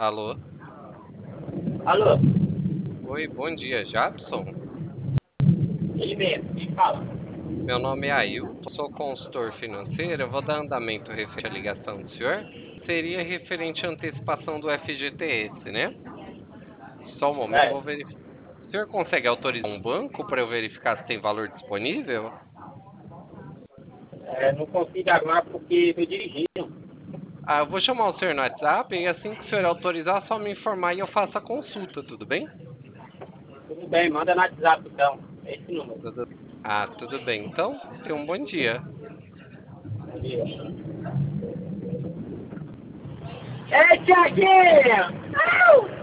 Alô? Alô, Oi, bom dia, Jabson? ele mesmo, quem fala? Meu nome é Ailton, sou consultor financeiro. Eu vou dar andamento referente à ligação do senhor. Seria referente à antecipação do FGTS, né? Só um momento, eu É, vou verificar. O senhor consegue autorizar um banco para eu verificar se tem valor disponível? não consigo agora porque estou dirigindo. Ah, eu vou chamar o senhor no WhatsApp e assim que o senhor autorizar, só me informar e eu faço a consulta, tudo bem? Tudo bem, manda no WhatsApp então. É esse número. Tudo... Ah, tudo bem. Então, tenha um bom dia. Bom dia. Ei, Tiaguinho! Au!